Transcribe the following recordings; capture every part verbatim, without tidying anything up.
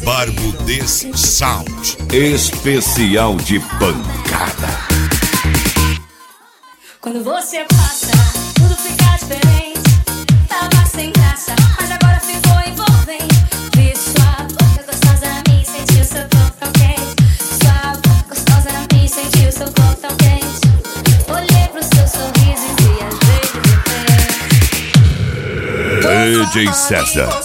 Barbudez Sound. Especial de pancada. Quando você passa, tudo fica diferente. Tava sem graça, mas agora ficou envolvente. Vi sua boca gostosa na minha e senti o seu corpo tão quente. Sua boca gostosa na minha e senti o seu corpo tão quente. Olhei pro seu sorriso e viajei de repente. D J César.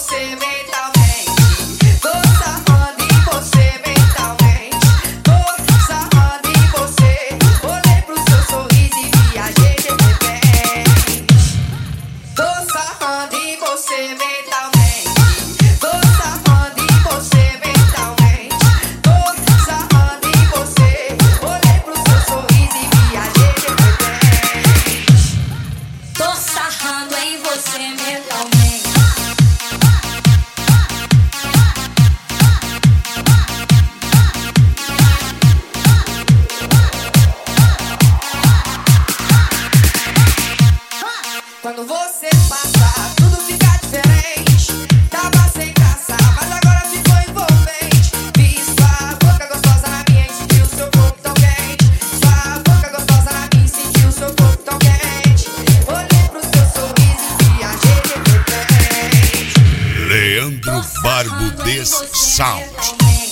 Quando você passa, tudo fica diferente. Tava sem graça, mas agora ficou envolvente. Vi sua boca gostosa na minha e senti o seu corpo tão quente. Sua boca gostosa na minha e senti o seu corpo tão quente. Olhei pro seu sorriso e viajei de repente. Leandro Barbudez Sound.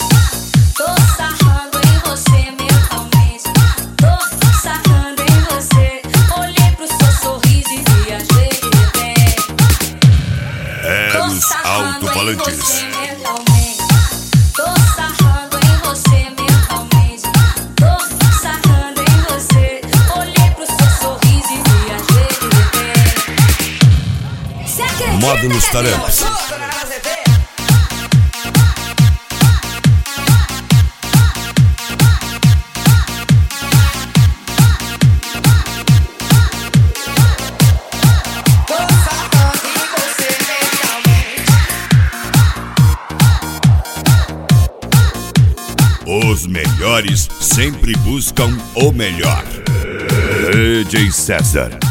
Alto-falantes. Tô sarrando em você mentalmente. Tô sarrando em você. Olhei pro seu sorriso e viajei de repente. Módulos Tarefas. Os melhores sempre buscam o melhor. D J César.